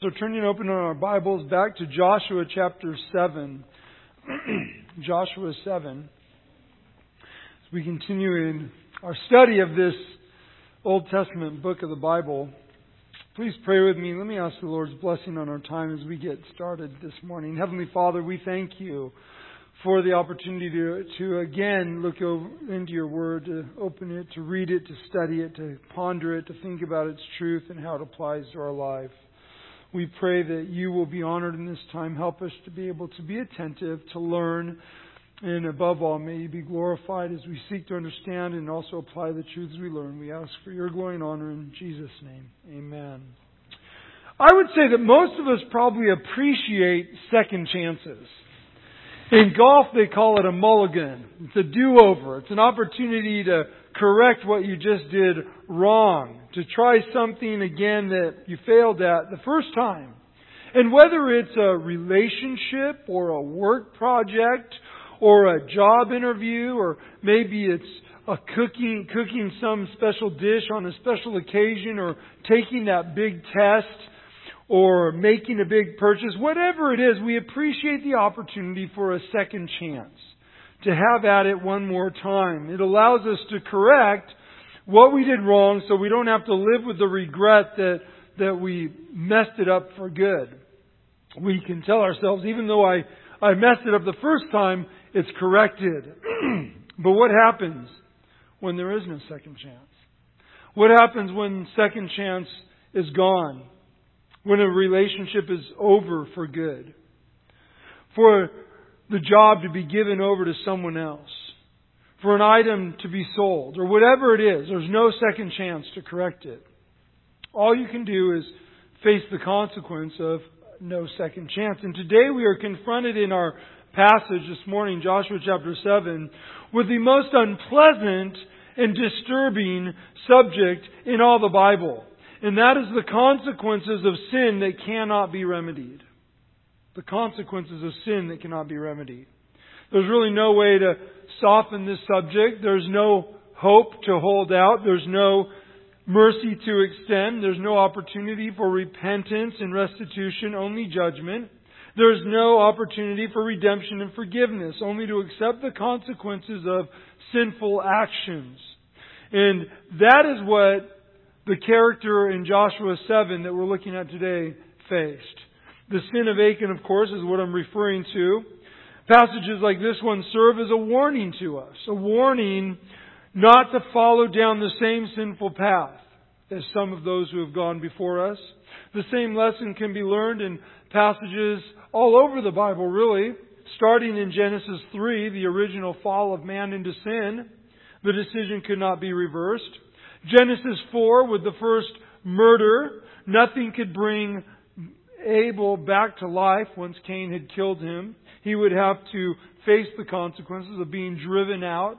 So turning and opening our Bibles back to Joshua chapter 7. Joshua 7. As we continue in our study of this Old Testament book of the Bible, please pray with me. Let me ask the Lord's blessing on our time as we get started this morning. Heavenly Father, we thank you for the opportunity to again look into your Word, to open it, to read it, to study it, to ponder it, to think about its truth and how it applies to our life. We pray that you will be honored in this time. Help us to be able to be attentive, to learn, and above all, may you be glorified as we seek to understand and also apply the truths we learn. We ask for your glory and honor in Jesus' name. Amen. I would say that most of us probably appreciate second chances. In golf, they call it a mulligan. It's a do-over. It's an opportunity to correct what you just did wrong, to try something again that you failed at the first time. And whether it's a relationship or a work project or a job interview, or maybe it's a cooking some special dish on a special occasion, or taking that big test, or making a big purchase, whatever it is, we appreciate the opportunity for a second chance, to have at it one more time. It allows us to correct what we did wrong so we don't have to live with the regret that we messed it up for good. We can tell ourselves, even though I messed it up the first time, it's corrected. But what happens when there is no second chance? What happens when second chance is gone? When a relationship is over for good? For the job to be given over to someone else? For an item to be sold? Or whatever it is, there's no second chance to correct it. All you can do is face the consequence of no second chance. And today we are confronted in our passage this morning, Joshua chapter 7, with the most unpleasant and disturbing subject in all the Bible. And that is the consequences of sin that cannot be remedied. The consequences of sin that cannot be remedied. There's really no way to soften this subject. There's no hope to hold out. There's no mercy to extend. There's no opportunity for repentance and restitution, only judgment. There's no opportunity for redemption and forgiveness, only to accept the consequences of sinful actions. And that is what the character in Joshua 7 that we're looking at today faced. The sin of Achan, of course, is what I'm referring to. Passages like this one serve as a warning to us. A warning not to follow down the same sinful path as some of those who have gone before us. The same lesson can be learned in passages all over the Bible, really. Starting in Genesis 3, the original fall of man into sin. The decision could not be reversed. Genesis 4, with the first murder, nothing could bring Abel back to life once Cain had killed him. He would have to face the consequences of being driven out.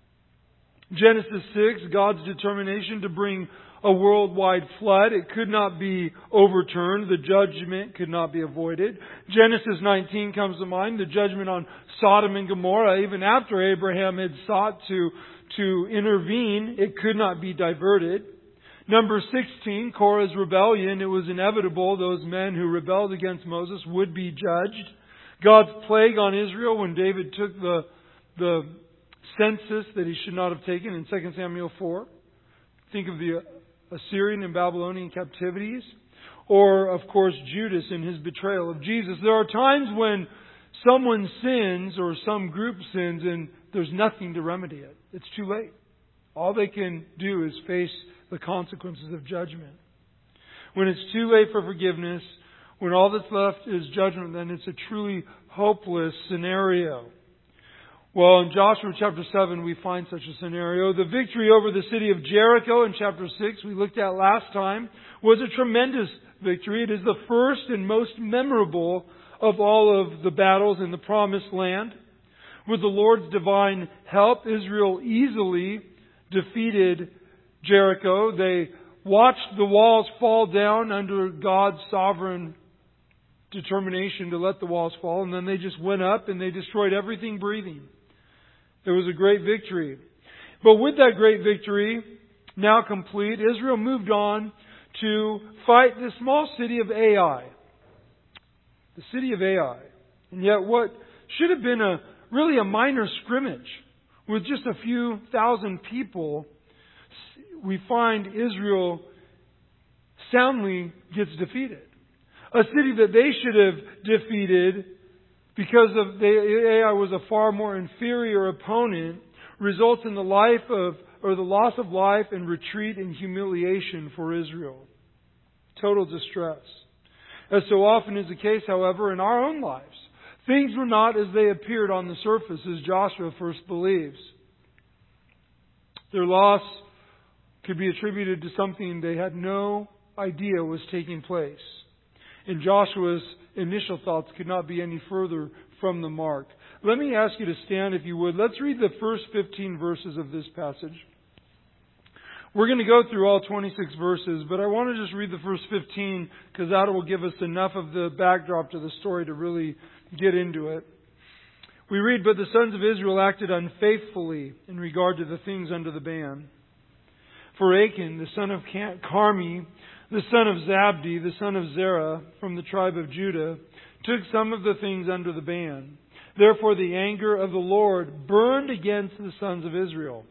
Genesis 6, God's determination to bring a worldwide flood. It could not be overturned. The judgment could not be avoided. Genesis 19 comes to mind, the judgment on Sodom and Gomorrah. Even after Abraham had sought to intervene, it could not be diverted. Number 16, Korah's rebellion. It was inevitable those men who rebelled against Moses would be judged. God's plague on Israel when David took the census that he should not have taken in 2 Samuel 4. Think of the Assyrian and Babylonian captivities. Or, of course, Judas and his betrayal of Jesus. There are times when someone sins or some group sins and there's nothing to remedy it. It's too late. All they can do is face the consequences of judgment. When it's too late for forgiveness, when all that's left is judgment, then it's a truly hopeless scenario. Well, in Joshua chapter 7, we find such a scenario. The victory over the city of Jericho in chapter 6, we looked at last time, was a tremendous victory. It is the first and most memorable of all of the battles in the Promised Land. With the Lord's divine help, Israel easily defeated Jericho. They watched the walls fall down under God's sovereign determination to let the walls fall, and then they just went up and they destroyed everything breathing. It was a great victory. But with that great victory now complete, Israel moved on to fight the small city of Ai. the city of Ai. And yet what should have been really a minor scrimmage with just a few thousand people, we find Israel soundly gets defeated. A city that they should have defeated because of Ai was a far more inferior opponent, results in the loss of life and retreat and humiliation for Israel. Total distress. As so often is the case, however, in our own lives, things were not as they appeared on the surface, as Joshua first believes. Their loss could be attributed to something they had no idea was taking place. And Joshua's initial thoughts could not be any further from the mark. Let me ask you to stand, if you would. Let's read the first 15 verses of this passage. We're going to go through all 26 verses, but I want to just read the first 15 because that will give us enough of the backdrop to the story to really get into it. We read, "But the sons of Israel acted unfaithfully in regard to the things under the ban. For Achan, the son of Carmi, the son of Zabdi, the son of Zerah, from the tribe of Judah, took some of the things under the ban. Therefore the anger of the Lord burned against the sons of Israel.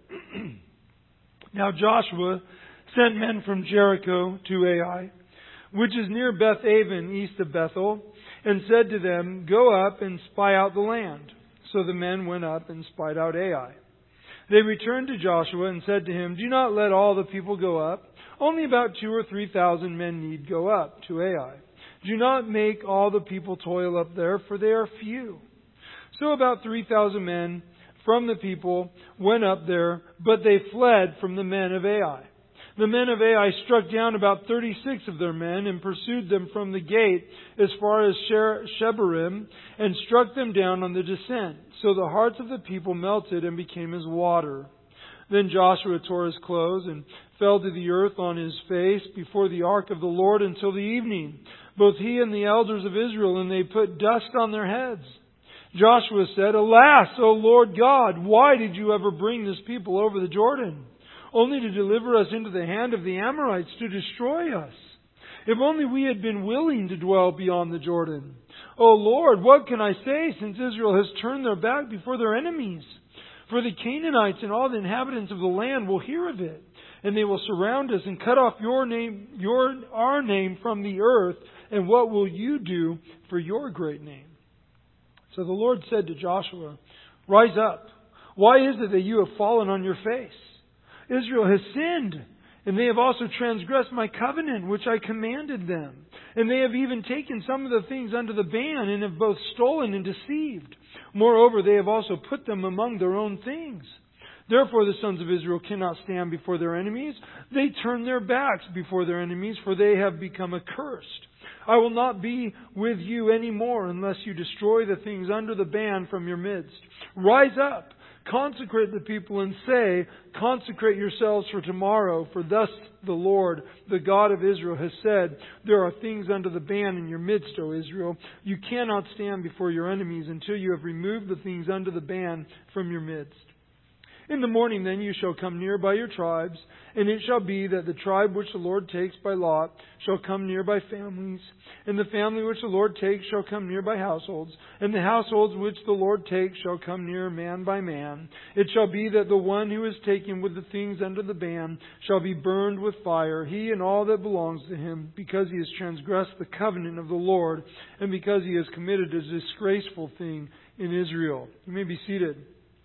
Now Joshua sent men from Jericho to Ai, which is near Beth-aven, east of Bethel, and said to them, Go up and spy out the land. So the men went up and spied out Ai. They returned to Joshua and said to him, Do not let all the people go up. Only about 2,000 or 3,000 men need go up to Ai. Do not make all the people toil up there, for they are few. So about 3,000 men from the people went up there, but they fled from the men of Ai. The men of Ai struck down about 36 of their men and pursued them from the gate as far as Shebarim and struck them down on the descent. So the hearts of the people melted and became as water. Then Joshua tore his clothes and fell to the earth on his face before the ark of the Lord until the evening, both he and the elders of Israel, and they put dust on their heads. Joshua said, Alas, O Lord God, why did you ever bring this people over the Jordan, only to deliver us into the hand of the Amorites to destroy us? If only we had been willing to dwell beyond the Jordan. O Lord, what can I say, since Israel has turned their back before their enemies? For the Canaanites and all the inhabitants of the land will hear of it, and they will surround us and cut off our name from the earth. And what will you do for your great name? So the Lord said to Joshua, Rise up. Why is it that you have fallen on your face? Israel has sinned, and they have also transgressed my covenant, which I commanded them. And they have even taken some of the things under the ban, and have both stolen and deceived. Moreover, they have also put them among their own things. Therefore the sons of Israel cannot stand before their enemies. They turn their backs before their enemies, for they have become accursed. I will not be with you any more unless you destroy the things under the ban from your midst. Rise up, consecrate the people, and say, Consecrate yourselves for tomorrow, for thus the Lord, the God of Israel, has said, There are things under the ban in your midst, O Israel. You cannot stand before your enemies until you have removed the things under the ban from your midst. In the morning then you shall come near by your tribes, and it shall be that the tribe which the Lord takes by lot shall come near by families, and the family which the Lord takes shall come near by households, and the households which the Lord takes shall come near man by man. It shall be that the one who is taken with the things under the ban shall be burned with fire, he and all that belongs to him, because he has transgressed the covenant of the Lord, and because he has committed a disgraceful thing in Israel. You may be seated.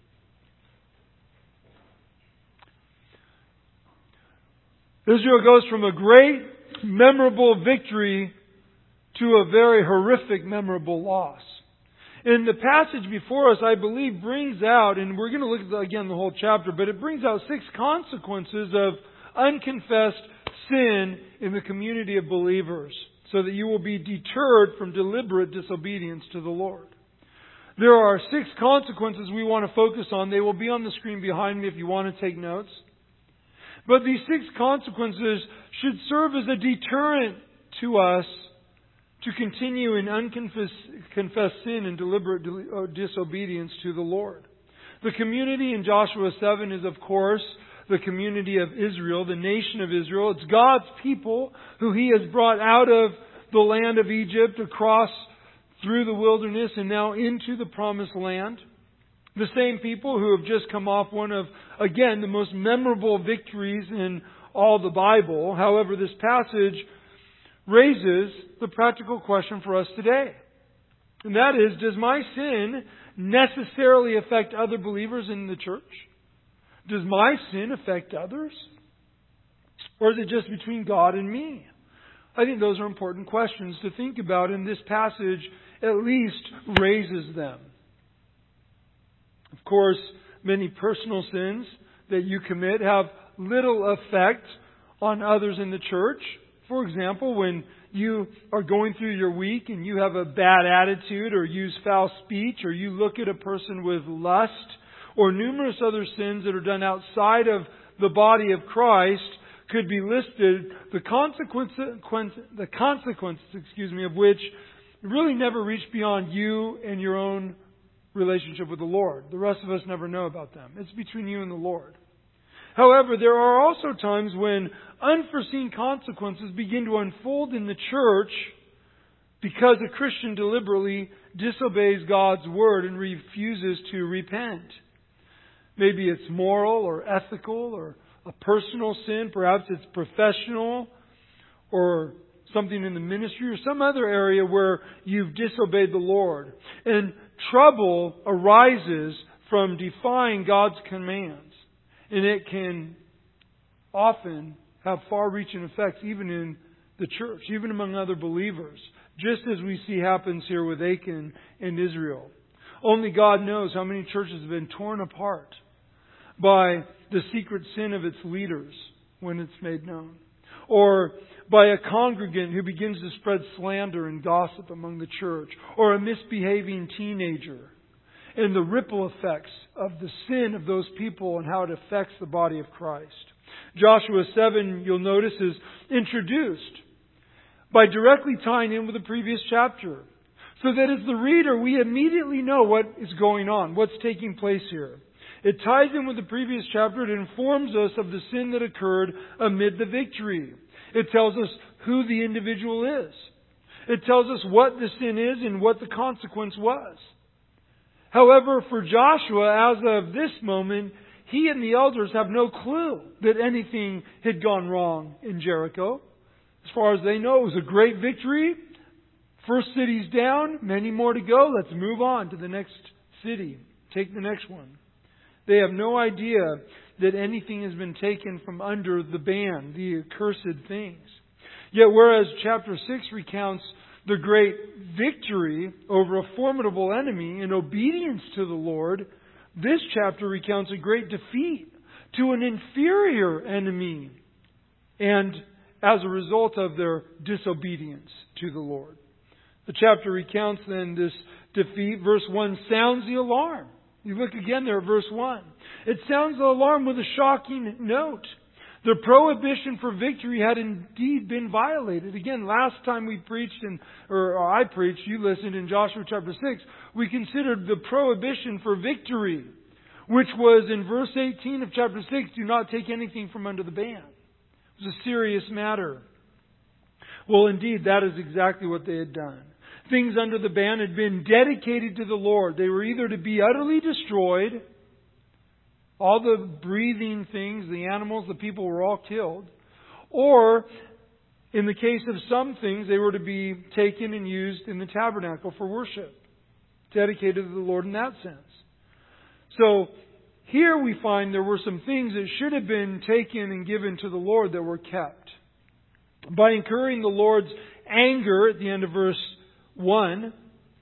Israel goes from a great, memorable victory to a very horrific, memorable loss. And the passage before us, I believe, brings out, and we're going to look at, again, the whole chapter, but it brings out 6 consequences of unconfessed sin in the community of believers, so that you will be deterred from deliberate disobedience to the Lord. There are 6 consequences we want to focus on. They will be on the screen behind me if you want to take notes. But these 6 consequences should serve as a deterrent to us to continue in unconfessed sin and deliberate disobedience to the Lord. The community in Joshua 7 is, of course, the community of Israel, the nation of Israel. It's God's people who He has brought out of the land of Egypt across through the wilderness and now into the promised land. The same people who have just come off one of, again, the most memorable victories in all the Bible. However, this passage raises the practical question for us today. And that is, does my sin necessarily affect other believers in the church? Does my sin affect others? Or is it just between God and me? I think those are important questions to think about, and this passage at least raises them. Of course, many personal sins that you commit have little effect on others in the church. For example, when you are going through your week and you have a bad attitude or use foul speech or you look at a person with lust or numerous other sins that are done outside of the body of Christ could be listed, the consequences, of which really never reach beyond you and your own relationship with the Lord. The rest of us never know about them. It's between you and the Lord. However, there are also times when unforeseen consequences begin to unfold in the church because a Christian deliberately disobeys God's word and refuses to repent. Maybe it's moral or ethical or a personal sin. Perhaps it's professional or something in the ministry or some other area where you've disobeyed the Lord. And trouble arises from defying God's commands. And it can often have far-reaching effects even in the church, even among other believers, just as we see happens here with Achan and Israel. Only God knows how many churches have been torn apart by the secret sin of its leaders when it's made known. Or by a congregant who begins to spread slander and gossip among the church. Or a misbehaving teenager. And the ripple effects of the sin of those people and how it affects the body of Christ. Joshua 7, you'll notice, is introduced by directly tying in with the previous chapter. So that as the reader, we immediately know what is going on, what's taking place here. It ties in with the previous chapter. It informs us of the sin that occurred amid the victory. It tells us who the individual is. It tells us what the sin is and what the consequence was. However, for Joshua, as of this moment, he and the elders have no clue that anything had gone wrong in Jericho. As far as they know, it was a great victory. First city's down, many more to go. Let's move on to the next city. Take the next one. They have no idea that anything has been taken from under the ban, the accursed things. Yet whereas chapter 6 recounts the great victory over a formidable enemy in obedience to the Lord, this chapter recounts a great defeat to an inferior enemy, and as a result of their disobedience to the Lord. The chapter recounts then this defeat. Verse 1 sounds the alarm. You look again there at verse 1. It sounds the alarm with a shocking note. The prohibition for victory had indeed been violated. Again, last time we preached, I preached, you listened in Joshua chapter 6, we considered the prohibition for victory, which was in verse 18 of chapter 6, do not take anything from under the ban. It was a serious matter. Well, indeed, that is exactly what they had done. Things under the ban had been dedicated to the Lord. They were either to be utterly destroyed, all the breathing things, the animals, the people were all killed, or in the case of some things, they were to be taken and used in the tabernacle for worship, dedicated to the Lord in that sense. So here we find there were some things that should have been taken and given to the Lord that were kept. By incurring the Lord's anger at the end of verse 1,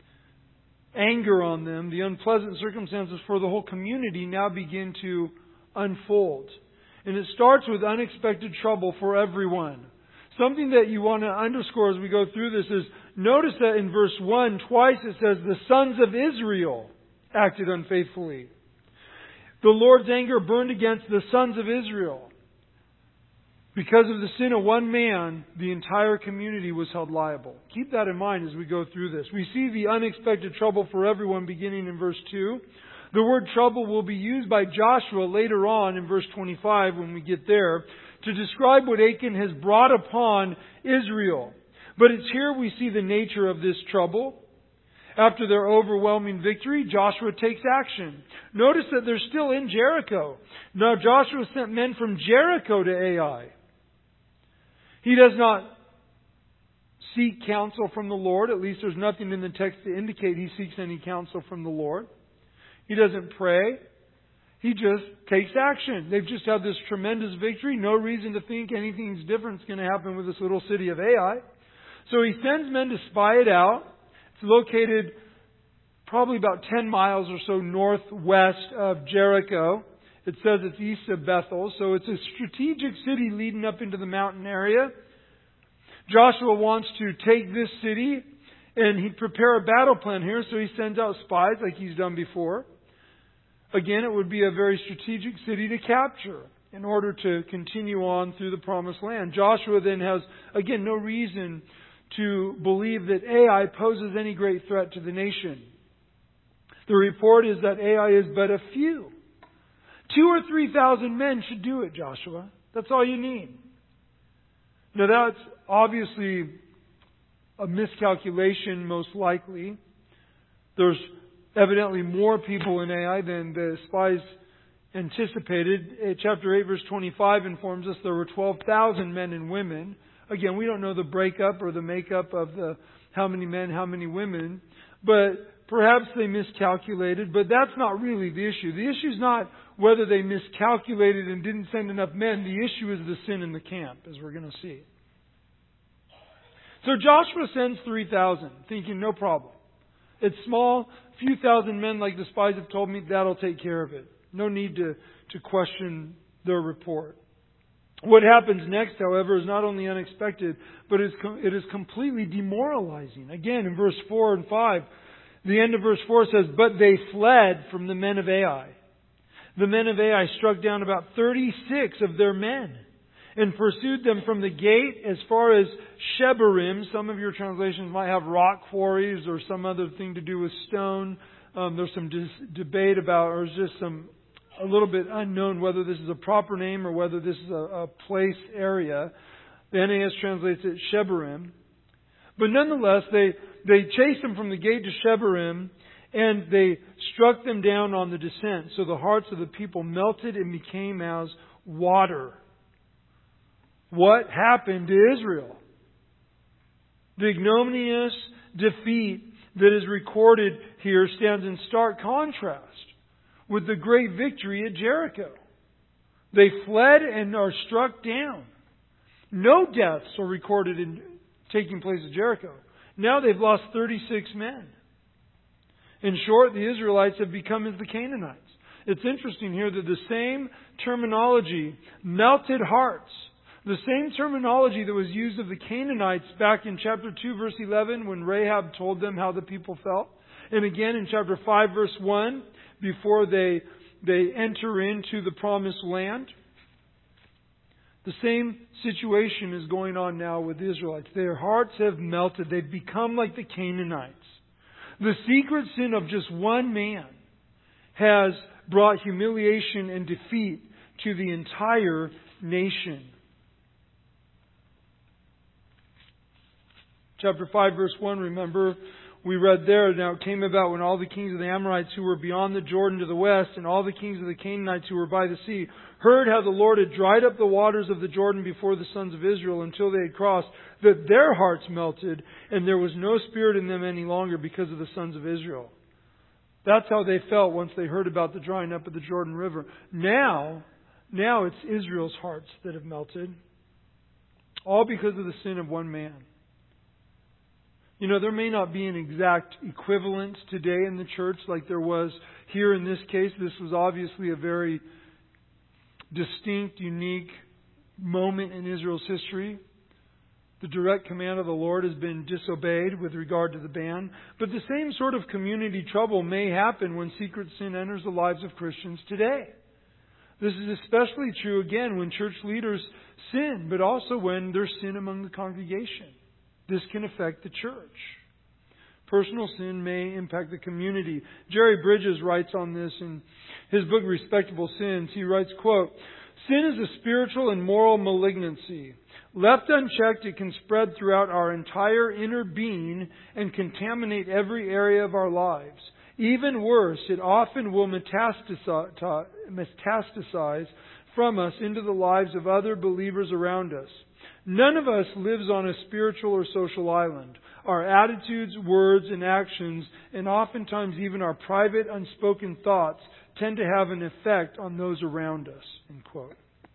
anger on them, the unpleasant circumstances for the whole community now begin to unfold. And it starts with unexpected trouble for everyone. Something that you want to underscore as we go through this is, notice that in verse 1, twice it says, the sons of Israel acted unfaithfully. The Lord's anger burned against the sons of Israel. Because of the sin of one man, the entire community was held liable. Keep that in mind as we go through this. We see the unexpected trouble for everyone beginning in verse 2. The word trouble will be used by Joshua later on in verse 25 when we get there to describe what Achan has brought upon Israel. But it's here we see the nature of this trouble. After their overwhelming victory, Joshua takes action. Notice that they're still in Jericho. Now Joshua sent men from Jericho to Ai. He does not seek counsel from the Lord. At least there's nothing in the text to indicate he seeks any counsel from the Lord. He doesn't pray. He just takes action. They've just had this tremendous victory. No reason to think anything's different is going to happen with this little city of Ai. So he sends men to spy it out. It's located probably about 10 miles or so northwest of Jericho. It says it's east of Bethel. So it's a strategic city leading up into the mountain area. Joshua wants to take this city and he'd prepare a battle plan here. So he sends out spies like he's done before. Again, it would be a very strategic city to capture in order to continue on through the promised land. Joshua then has, again, no reason to believe that Ai poses any great threat to the nation. The report is that Ai is but a few. 2,000 or 3,000 men should do it, Joshua. That's all you need. Now that's obviously a miscalculation, most likely. There's evidently more people in Ai than the spies anticipated. Chapter 8, verse 25 informs us there were 12,000 men and women. Again, we don't know the breakup or the makeup of the how many men, how many women. But perhaps they miscalculated. But that's not really the issue. The issue is not whether they miscalculated and didn't send enough men. The issue is the sin in the camp, as we're going to see. So Joshua sends 3,000, thinking no problem. It's small, few thousand men like the spies have told me, that'll take care of it. No need to question their report. What happens next, however, is not only unexpected, but it is completely demoralizing. Again, in verse 4 and 5, the end of verse 4 says, "But they fled from the men of Ai. The men of Ai struck down about 36 of their men and pursued them from the gate as far as Shebarim." Some of your translations might have rock quarries or some other thing to do with stone. There's some debate about, or just a little bit unknown whether this is a proper name or whether this is a place area. The NAS translates it Shebarim. But nonetheless, they chased them from the gate to Shebarim and they struck them down on the descent. So the hearts of the people melted and became as water. What happened to Israel? The ignominious defeat that is recorded here stands in stark contrast with the great victory at Jericho. They fled and are struck down. No deaths are recorded in taking place at Jericho. Now they've lost 36 men. In short, the Israelites have become as the Canaanites. It's interesting here that the same terminology, melted hearts, the same terminology that was used of the Canaanites back in chapter 2, verse 11, when Rahab told them how the people felt. And again in chapter 5, verse 1, before they enter into the promised land. The same situation is going on now with the Israelites. Their hearts have melted. They've become like the Canaanites. The secret sin of just one man has brought humiliation and defeat to the entire nation. Chapter 5, verse 1, remember, we read there, "Now it came about when all the kings of the Amorites who were beyond the Jordan to the west, and all the kings of the Canaanites who were by the sea, heard how the Lord had dried up the waters of the Jordan before the sons of Israel until they had crossed, that their hearts melted, and there was no spirit in them any longer because of the sons of Israel." That's how they felt once they heard about the drying up of the Jordan River. Now it's Israel's hearts that have melted. All because of the sin of one man. You know, there may not be an exact equivalent today in the church like there was here in this case. This was obviously a very distinct, unique moment in Israel's history. The direct command of the Lord has been disobeyed with regard to the ban. But the same sort of community trouble may happen when secret sin enters the lives of Christians today. This is especially true, again, when church leaders sin, but also when there's sin among the congregation. This can affect the church. Personal sin may impact the community. Jerry Bridges writes on this in his book, Respectable Sins. He writes, quote, Sin is a spiritual and moral malignancy. Left unchecked, it can spread throughout our entire inner being and contaminate every area of our lives. Even worse, it often will metastasize from us into the lives of other believers around us. None of us lives on a spiritual or social island. Our attitudes, words, and actions, and oftentimes even our private, unspoken thoughts, tend to have an effect on those around us. End quote.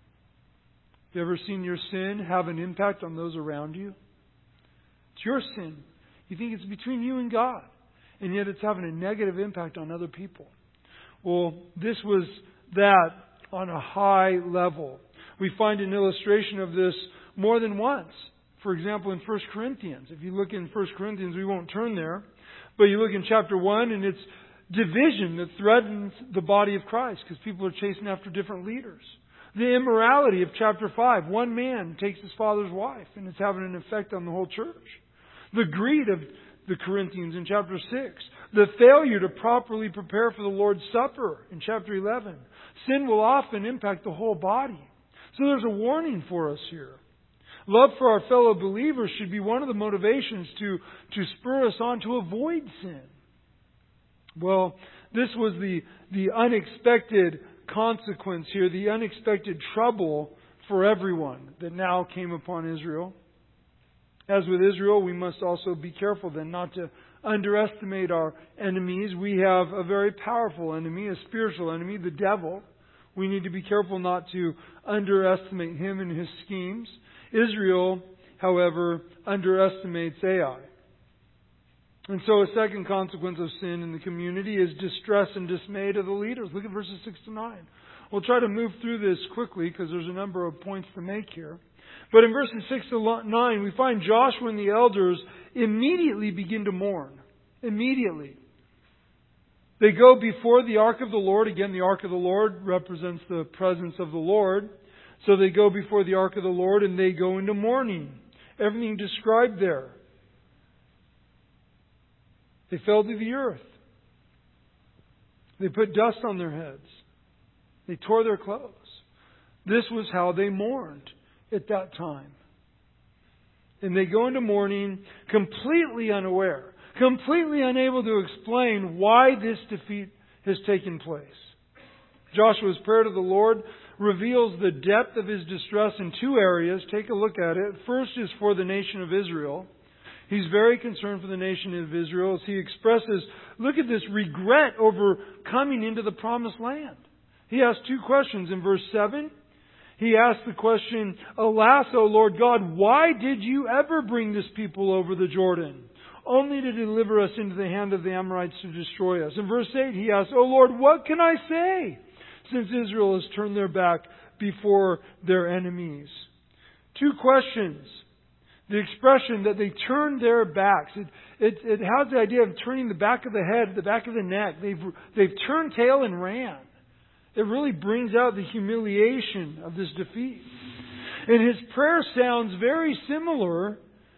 You ever seen your sin have an impact on those around you? It's your sin. You think it's between you and God, and yet it's having a negative impact on other people. Well, this was that on a high level. We find an illustration of this more than once. For example, in 1 Corinthians. If you look in 1 Corinthians, we won't turn there, but you look in chapter 1, and it's division that threatens the body of Christ because people are chasing after different leaders. The immorality of chapter 5. One man takes his father's wife, and it's having an effect on the whole church. The greed of the Corinthians in chapter 6. The failure to properly prepare for the Lord's Supper in chapter 11. Sin will often impact the whole body. So there's a warning for us here. Love for our fellow believers should be one of the motivations to spur us on to avoid sin. Well, this was the unexpected consequence here, the unexpected trouble for everyone that now came upon Israel. As with Israel, we must also be careful then not to underestimate our enemies. We have a very powerful enemy, a spiritual enemy, the devil. We need to be careful not to underestimate him and his schemes. Israel, however, underestimates Ai. And so a second consequence of sin in the community is distress and dismay to the leaders. Look at verses 6 to 9. We'll try to move through this quickly because there's a number of points to make here. But in verses 6 to 9, we find Joshua and the elders immediately begin to mourn. Immediately. They go before the ark of the Lord. Again, the ark of the Lord represents the presence of the Lord. So they go before the ark of the Lord and they go into mourning. Everything described there. They fell to the earth. They put dust on their heads. They tore their clothes. This was how they mourned at that time. And they go into mourning completely unaware, completely unable to explain why this defeat has taken place. Joshua's prayer to the Lord reveals the depth of his distress in two areas. Take a look at it. First is for the nation of Israel. He's very concerned for the nation of Israel as he expresses, look at this regret over coming into the promised land. He asks two questions. In verse 7, he asks the question, Alas, O Lord God, why did you ever bring this people over the Jordan, only to deliver us into the hand of the Amorites to destroy us? In verse 8, he asks, O Lord, what can I say, since Israel has turned their back before their enemies? Two questions. The expression that they turned their backs. It has the idea of turning the back of the head, the back of the neck. They've turned tail and ran. It really brings out the humiliation of this defeat. And his prayer sounds very similar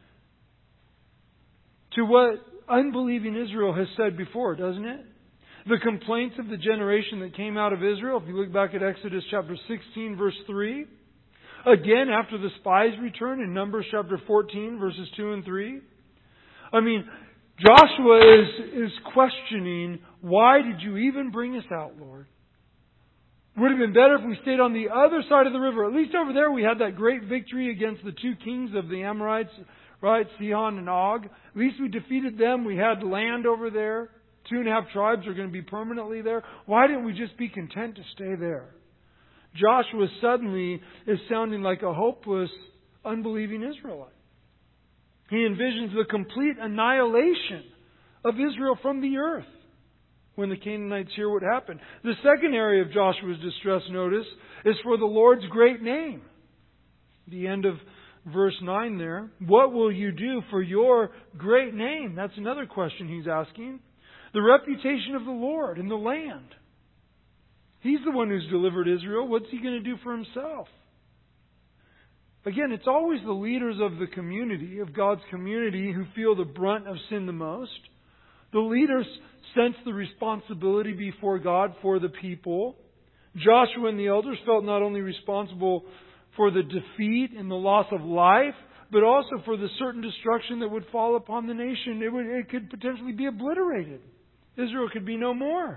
to what unbelieving Israel has said before, doesn't it? The complaints of the generation that came out of Israel, if you look back at Exodus chapter 16, verse 3. Again, after the spies return in Numbers chapter 14, verses 2 and 3. I mean, Joshua is questioning, why did you even bring us out, Lord? Would have been better if we stayed on the other side of the river. At least over there we had that great victory against the two kings of the Amorites, right? Sihon and Og. At least we defeated them. We had land over there. 2.5 tribes are going to be permanently there. Why didn't we just be content to stay there? Joshua suddenly is sounding like a hopeless, unbelieving Israelite. He envisions the complete annihilation of Israel from the earth when the Canaanites hear what happened. The second area of Joshua's distress, notice, is for the Lord's great name. The end of verse 9 there. What will you do for your great name? That's another question he's asking. The reputation of the Lord in the land. He's the one who's delivered Israel. What's he going to do for himself? Again, it's always the leaders of the community, of God's community, who feel the brunt of sin the most. The leaders sense the responsibility before God for the people. Joshua and the elders felt not only responsible for the defeat and the loss of life, but also for the certain destruction that would fall upon the nation. It could potentially be obliterated. Israel could be no more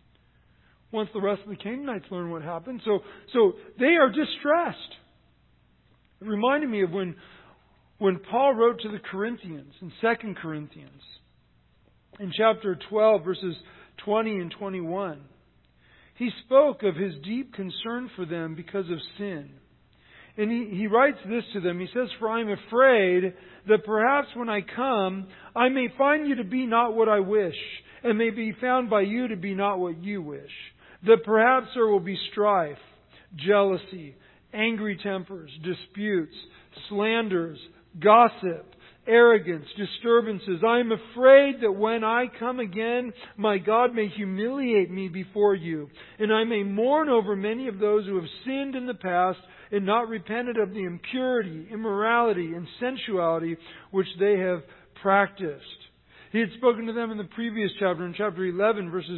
once the rest of the Canaanites learn what happened. So they are distressed. It reminded me of when Paul wrote to the Corinthians in 2 Corinthians in chapter 12, verses 20 and 21. He spoke of his deep concern for them because of sin. And he writes this to them. He says, "For I am afraid that perhaps when I come, I may find you to be not what I wish, and may be found by you to be not what you wish. That perhaps there will be strife, jealousy, angry tempers, disputes, slanders, gossip, arrogance, disturbances. I am afraid that when I come again, my God may humiliate me before you, and I may mourn over many of those who have sinned in the past and not repented of the impurity, immorality, and sensuality which they have practiced." He had spoken to them in the previous chapter, in chapter 11, verses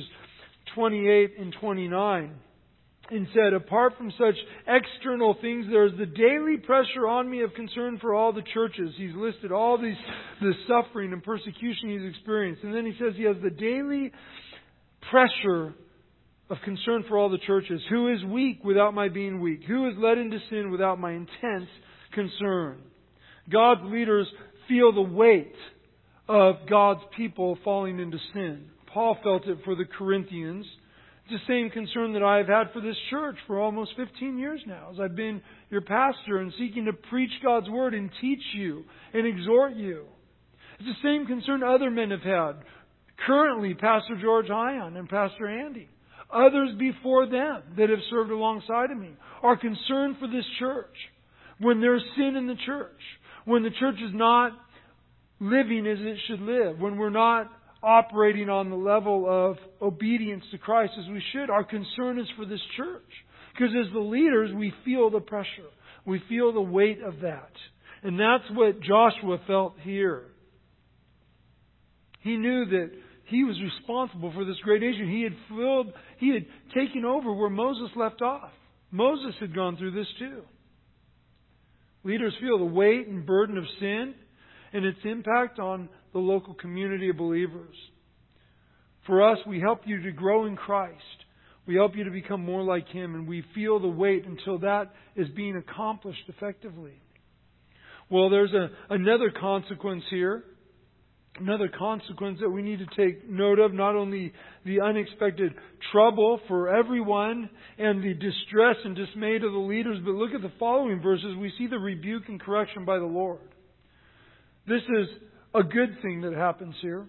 28 and 29. And said, "Apart from such external things, there is the daily pressure on me of concern for all the churches." He's listed all the suffering and persecution he's experienced. And then he says he has the daily pressure of concern for all the churches. "Who is weak without my being weak? Who is led into sin without my intense concern?" God's leaders feel the weight of God's people falling into sin. Paul felt it for the Corinthians. It's the same concern that I've had for this church for almost 15 years now, as I've been your pastor and seeking to preach God's Word and teach you and exhort you. It's the same concern other men have had. Currently, Pastor George Ion and Pastor Andy. Others before them that have served alongside of me are concerned for this church. When there's sin in the church, when the church is not living as it should live, when we're not operating on the level of obedience to Christ as we should, our concern is for this church. Because as the leaders, we feel the pressure. We feel the weight of that. And that's what Joshua felt here. He knew that he was responsible for this great nation. He had taken over where Moses left off. Moses had gone through this too. Leaders feel the weight and burden of sin and its impact on the local community of believers. For us, we help you to grow in Christ. We help you to become more like Him, and we feel the weight until that is being accomplished effectively. Well, there's another consequence here. Another consequence that we need to take note of, not only the unexpected trouble for everyone and the distress and dismay to the leaders, but look at the following verses. We see the rebuke and correction by the Lord. This is a good thing that happens here.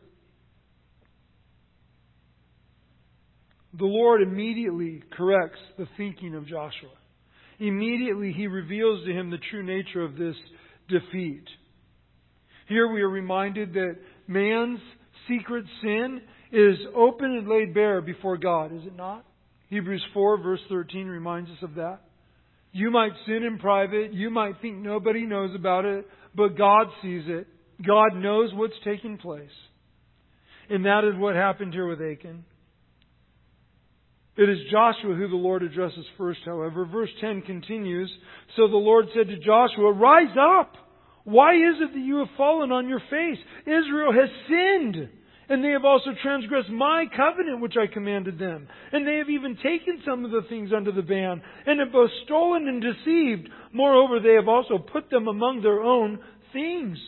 The Lord immediately corrects the thinking of Joshua. Immediately He reveals to him the true nature of this defeat. Here we are reminded that man's secret sin is open and laid bare before God, is it not? Hebrews 4 verse 13 reminds us of that. You might sin in private, you might think nobody knows about it, but God sees it. God knows what's taking place. And that is what happened here with Achan. It is Joshua who the Lord addresses first, however. Verse 10 continues, "So the Lord said to Joshua, 'Rise up! Why is it that you have fallen on your face? Israel has sinned, and they have also transgressed my covenant which I commanded them. And they have even taken some of the things under the ban, and have both stolen and deceived. Moreover, they have also put them among their own things.'"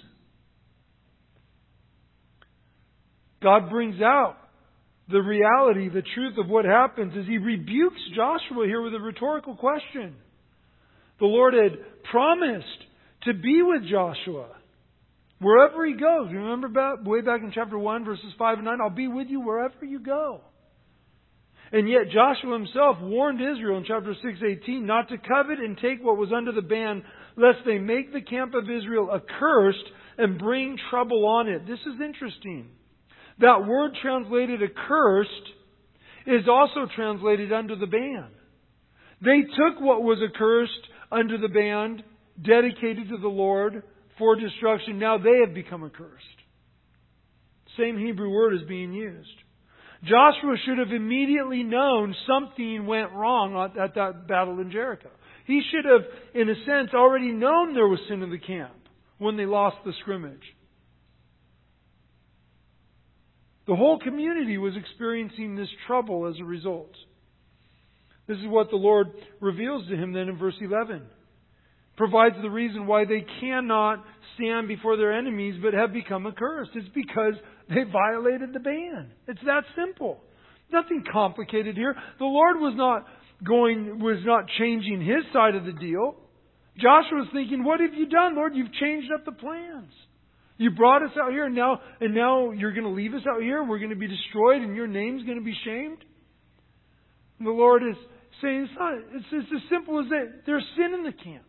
God brings out the reality, the truth of what happens as He rebukes Joshua here with a rhetorical question. The Lord had promised to be with Joshua wherever he goes. Remember way back in chapter 1, verses 5 and 9, "I'll be with you wherever you go." And yet Joshua himself warned Israel in chapter 6:18 not to covet and take what was under the ban, lest they make the camp of Israel accursed and bring trouble on it. This is interesting. That word translated accursed is also translated under the ban. They took what was accursed under the ban, dedicated to the Lord for destruction. Now they have become accursed. Same Hebrew word is being used. Joshua should have immediately known something went wrong at that battle in Jericho. He should have, in a sense, already known there was sin in the camp when they lost the scrimmage. The whole community was experiencing this trouble as a result. This is what the Lord reveals to him then in verse 11. Provides the reason why they cannot stand before their enemies but have become accursed. It's because they violated the ban. It's that simple. Nothing complicated here. The Lord was not changing His side of the deal. Joshua was thinking, what have you done, Lord? You've changed up the plans. You brought us out here and now you're going to leave us out here. We're going to be destroyed and your name's going to be shamed. And the Lord is saying it's as simple as that. There's sin in the camp.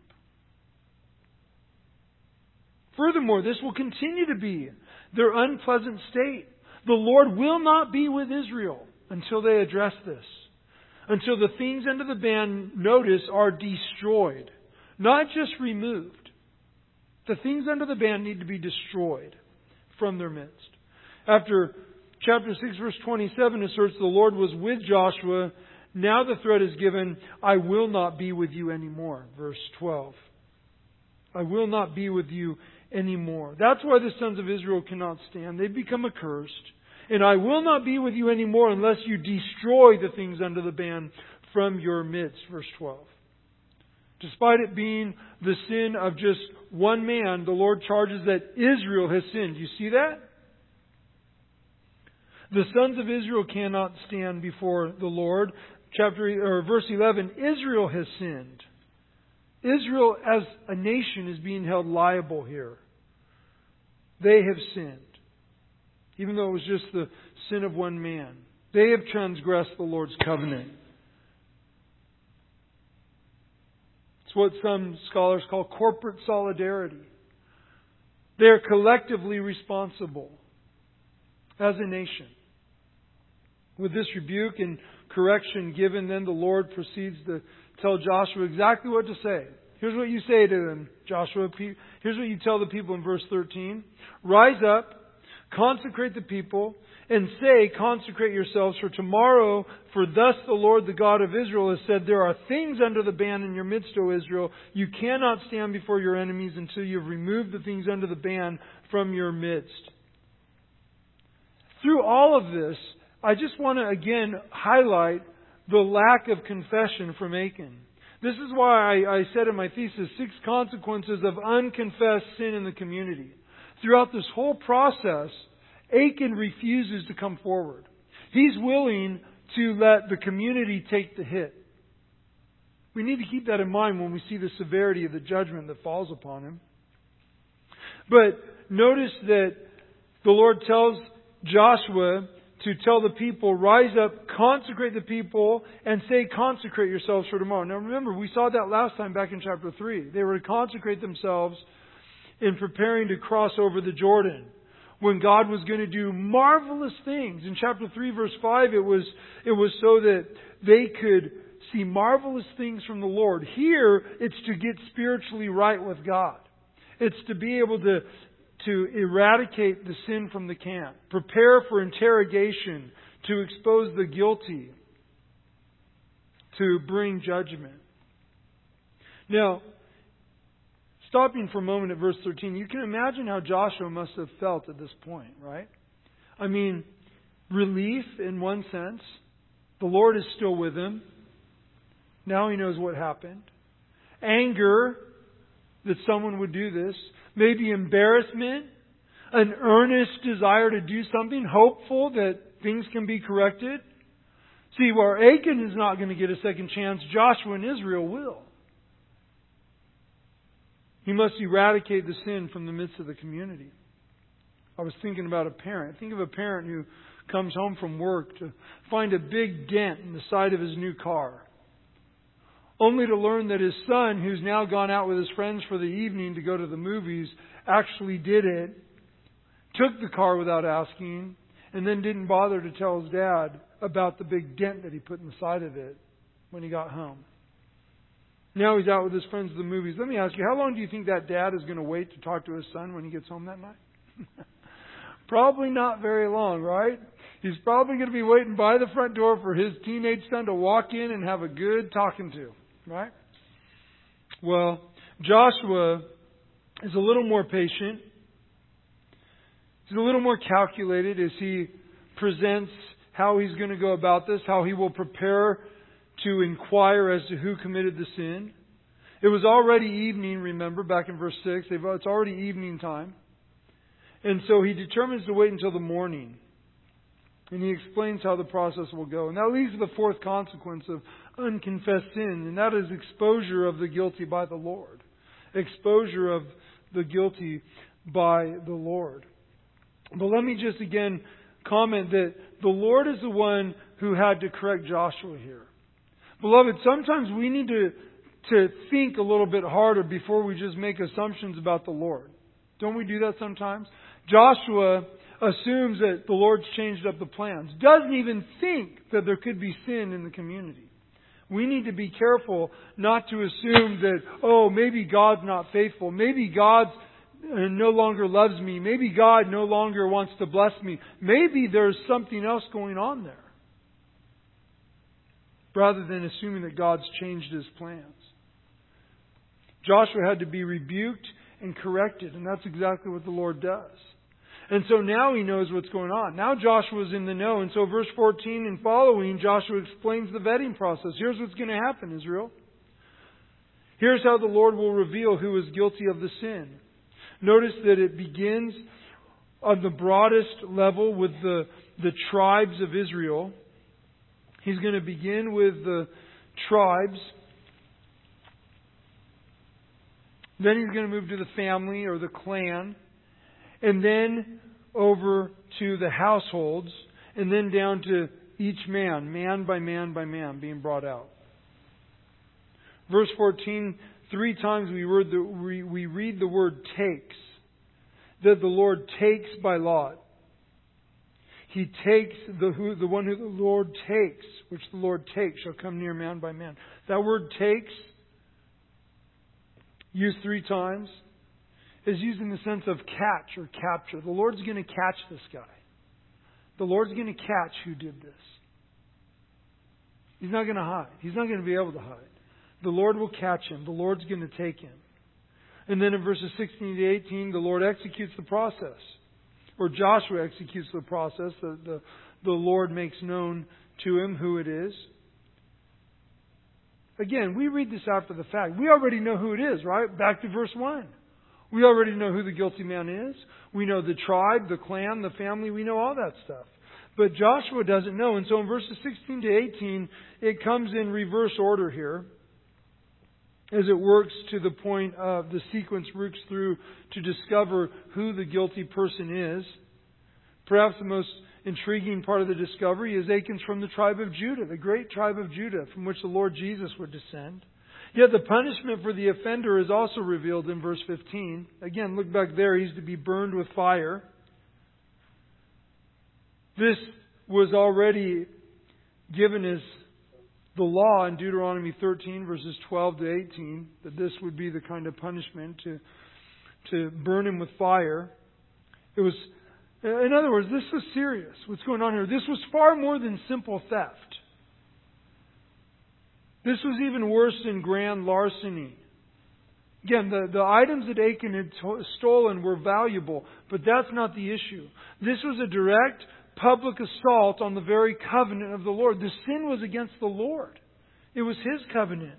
Furthermore, this will continue to be their unpleasant state. The Lord will not be with Israel until they address this. Until the things under the ban, notice, are destroyed. Not just removed. The things under the ban need to be destroyed from their midst. After chapter 6 verse 27 asserts the Lord was with Joshua, now the threat is given, I will not be with you anymore. Verse 12. I will not be with you anymore. That's why the sons of Israel cannot stand. They've become accursed. And I will not be with you anymore unless you destroy the things under the ban from your midst. Verse 12. Despite it being the sin of just one man, the Lord charges that Israel has sinned. You see that? The sons of Israel cannot stand before the Lord. Verse 11, Israel has sinned. Israel as a nation is being held liable here. They have sinned. Even though it was just the sin of one man. They have transgressed the Lord's covenant. It's what some scholars call corporate solidarity. They are collectively responsible as a nation. With this rebuke and correction given, then the Lord proceeds to tell Joshua exactly what to say. Here's what you say to them, Joshua. Here's what you tell the people in verse 13. Rise up, consecrate the people, and say, consecrate yourselves for tomorrow, for thus the Lord, the God of Israel, has said, there are things under the ban in your midst, O Israel. You cannot stand before your enemies until you have removed the things under the ban from your midst. Through all of this, I just want to again highlight the lack of confession from Achan. This is why I said in my thesis, 6 consequences of unconfessed sin in the community. Throughout this whole process, Achan refuses to come forward. He's willing to let the community take the hit. We need to keep that in mind when we see the severity of the judgment that falls upon him. But notice that the Lord tells Joshua to tell the people, rise up, consecrate the people, and say, consecrate yourselves for tomorrow. Now remember, we saw that last time back in chapter 3. They were to consecrate themselves in preparing to cross over the Jordan, when God was going to do marvelous things. In chapter 3, verse 5, it was so that they could see marvelous things from the Lord. Here, it's to get spiritually right with God. It's to be able to eradicate the sin from the camp, prepare for interrogation, to expose the guilty, to bring judgment. Now, stopping for a moment at verse 13, you can imagine how Joshua must have felt at this point, right? I mean, relief in one sense. The Lord is still with him. Now he knows what happened. Anger that someone would do this. Maybe embarrassment. An earnest desire to do something. Hopeful that things can be corrected. See, where Achan is not going to get a second chance, Joshua and Israel will. He must eradicate the sin from the midst of the community. I was thinking about a parent. Think of a parent who comes home from work to find a big dent in the side of his new car. Only to learn that his son, who's now gone out with his friends for the evening to go to the movies, actually did it, took the car without asking, and then didn't bother to tell his dad about the big dent that he put in the side of it when he got home. Now he's out with his friends at the movies. Let me ask you, how long do you think that dad is going to wait to talk to his son when he gets home that night? Probably not very long, right? He's probably going to be waiting by the front door for his teenage son to walk in and have a good talking to. Right? Well, Joshua is a little more patient. He's a little more calculated as he presents how he's going to go about this, how he will prepare to inquire as to who committed the sin. It was already evening, remember, back in verse 6. It's already evening time. And so he determines to wait until the morning. And he explains how the process will go. And that leads to the fourth consequence of unconfessed sin, and that is exposure of the guilty by the Lord. Exposure of the guilty by the Lord. But let me just again comment that the Lord is the one who had to correct Joshua here. Beloved, sometimes we need to think a little bit harder before we just make assumptions about the Lord. Don't we do that sometimes? Joshua assumes that the Lord's changed up the plans. Doesn't even think that there could be sin in the community. We need to be careful not to assume that, maybe God's not faithful. Maybe God no longer loves me. Maybe God no longer wants to bless me. Maybe there's something else going on there. Rather than assuming that God's changed His plans. Joshua had to be rebuked and corrected, and that's exactly what the Lord does. And so now he knows what's going on. Now Joshua's in the know. And so verse 14 and following, Joshua explains the vetting process. Here's what's going to happen, Israel. Here's how the Lord will reveal who is guilty of the sin. Notice that it begins on the broadest level with the tribes of Israel. He's going to begin with the tribes. Then he's going to move to the family or the clan. And then over to the households. And then down to each man by man, being brought out. Verse 14, 3 times we read the word takes. That the Lord takes by lot. He takes the one who the Lord takes, which the Lord takes, shall come near man by man. That word takes, used 3 times, is used in the sense of catch or capture. The Lord's going to catch this guy. The Lord's going to catch who did this. He's not going to hide. He's not going to be able to hide. The Lord will catch him. The Lord's going to take him. And then in verses 16 to 18, the Lord executes the process. Or Joshua executes the process. The Lord makes known to him who it is. Again, we read this after the fact. We already know who it is, right? Back to verse 1. We already know who the guilty man is. We know the tribe, the clan, the family. We know all that stuff. But Joshua doesn't know. And so in verses 16 to 18, it comes in reverse order here. As it works to the point of the sequence works through to discover who the guilty person is. Perhaps the most intriguing part of the discovery is Achan's from the tribe of Judah, the great tribe of Judah from which the Lord Jesus would descend. Yet the punishment for the offender is also revealed in verse 15. Again, look back there. He's to be burned with fire. This was already given as the law in Deuteronomy 13, verses 12 to 18, that this would be the kind of punishment to burn him with fire. It was, in other words, this was serious. What's going on here? This was far more than simple theft. This was even worse than grand larceny. Again, the items that Achan had stolen were valuable, but that's not the issue. This was a direct public assault on the very covenant of the Lord. The sin was against the Lord. It was His covenant.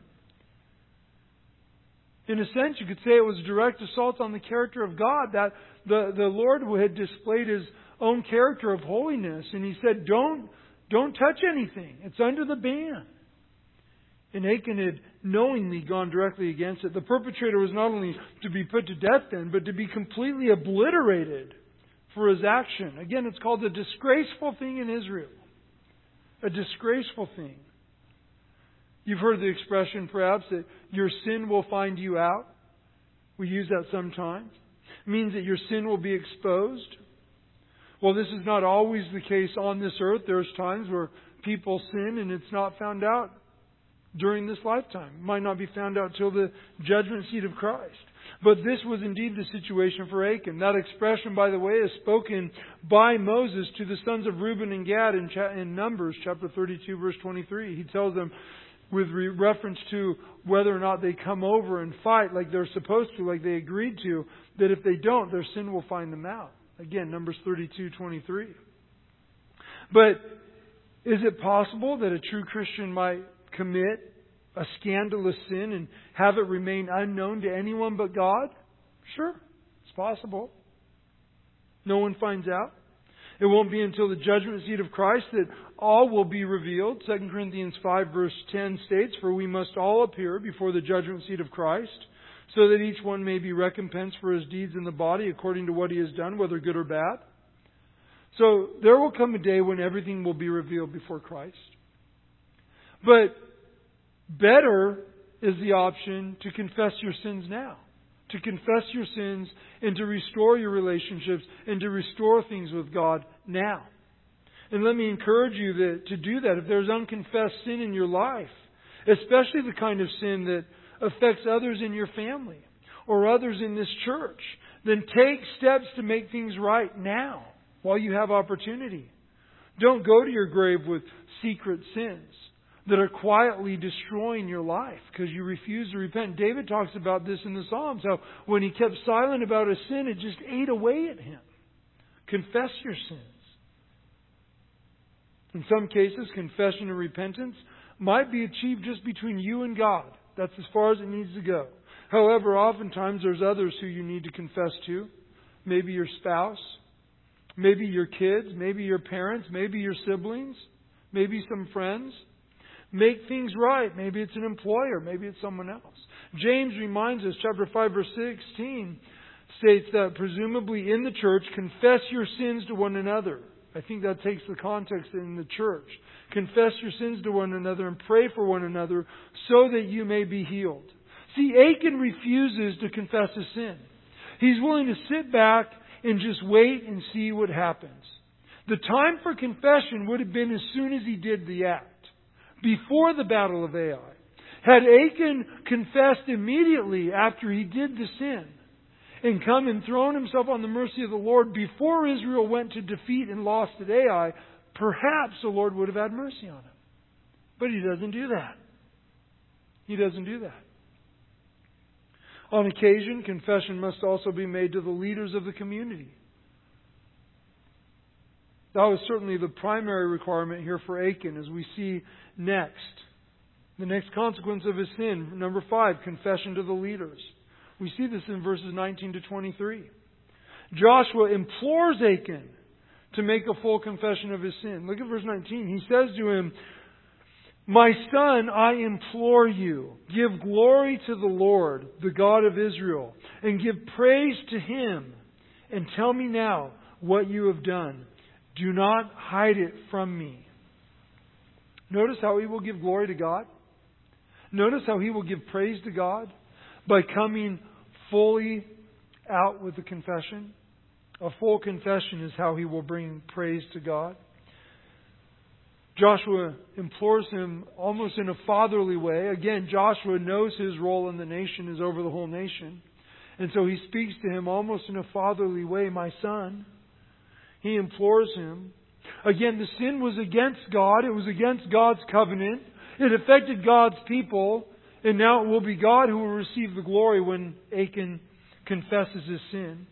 In a sense, you could say it was a direct assault on the character of God. That the Lord had displayed His own character of holiness, and He said, "Don't touch anything. It's under the ban." And Achan had knowingly gone directly against it. The perpetrator was not only to be put to death then, but to be completely obliterated for his action. Again, it's called a disgraceful thing in Israel. A disgraceful thing. You've heard the expression perhaps that your sin will find you out. We use that sometimes. It means that your sin will be exposed. Well, this is not always the case on this earth. There's times where people sin and it's not found out during this lifetime. It might not be found out till the judgment seat of Christ. But this was indeed the situation for Achan. That expression, by the way, is spoken by Moses to the sons of Reuben and Gad in Numbers chapter 32, verse 23. He tells them, with reference to whether or not they come over and fight like they're supposed to, like they agreed to, that if they don't, their sin will find them out. Again, Numbers 32:23. But is it possible that a true Christian might commit a scandalous sin and have it remain unknown to anyone but God? Sure, it's possible. No one finds out. It won't be until the judgment seat of Christ that all will be revealed. 2 Corinthians 5 verse 10 states, "For we must all appear before the judgment seat of Christ, so that each one may be recompensed for his deeds in the body according to what he has done, whether good or bad." So there will come a day when everything will be revealed before Christ. But better is the option to confess your sins now. To confess your sins and to restore your relationships and to restore things with God now. And let me encourage you to do that. If there's unconfessed sin in your life, especially the kind of sin that affects others in your family or others in this church, then take steps to make things right now while you have opportunity. Don't go to your grave with secret sins that are quietly destroying your life because you refuse to repent. David talks about this in the Psalms, how when he kept silent about a sin, it just ate away at him. Confess your sins. In some cases, confession and repentance might be achieved just between you and God. That's as far as it needs to go. However, oftentimes there's others who you need to confess to. Maybe your spouse, maybe your kids, maybe your parents, maybe your siblings, maybe some friends. Make things right. Maybe it's an employer. Maybe it's someone else. James reminds us, chapter 5, verse 16, states that presumably in the church, confess your sins to one another. I think that takes the context in the church. Confess your sins to one another and pray for one another so that you may be healed. See, Achan refuses to confess his sin. He's willing to sit back and just wait and see what happens. The time for confession would have been as soon as he did the act. Before the battle of Ai. Had Achan confessed immediately after he did the sin and come and thrown himself on the mercy of the Lord before Israel went to defeat and lost at Ai, perhaps the Lord would have had mercy on him. But He doesn't do that. He doesn't do that. On occasion, confession must also be made to the leaders of the community. That was certainly the primary requirement here for Achan, as we see next. The next consequence of his sin, number 5, confession to the leaders. We see this in verses 19 to 23. Joshua implores Achan to make a full confession of his sin. Look at verse 19. He says to him, "My son, I implore you, give glory to the Lord, the God of Israel, and give praise to Him, and tell me now what you have done. Do not hide it from me." Notice how he will give glory to God. Notice how he will give praise to God by coming fully out with the confession. A full confession is how he will bring praise to God. Joshua implores him almost in a fatherly way. Again, Joshua knows his role in the nation is over the whole nation. And so he speaks to him almost in a fatherly way, "My son." He implores him. Again, the sin was against God. It was against God's covenant. It affected God's people. And now it will be God who will receive the glory when Achan confesses his sin.